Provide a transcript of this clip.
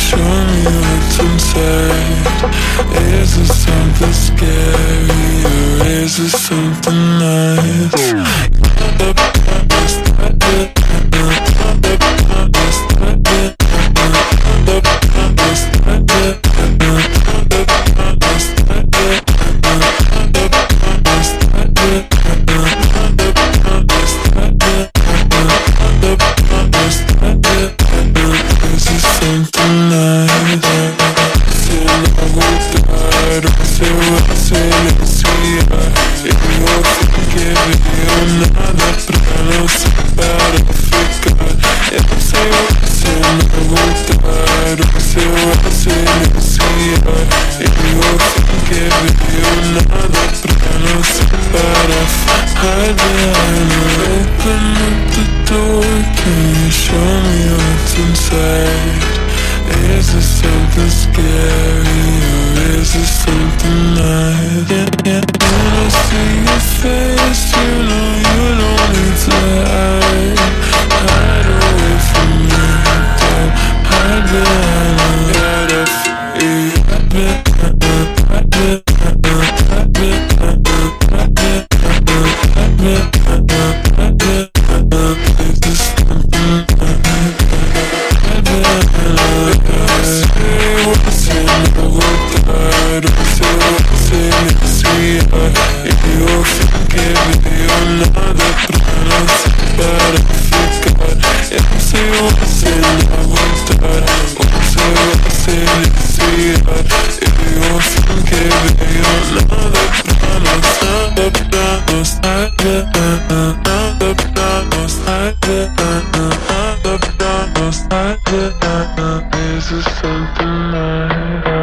show me what's inside? Is it something scary or is it something nice? Open up the door, can you show me what's inside? Is it something scary or is it something nice? When I see your face, you know you don't need to hide. Hide away from me, don't hide behind a lot of Is it something nice?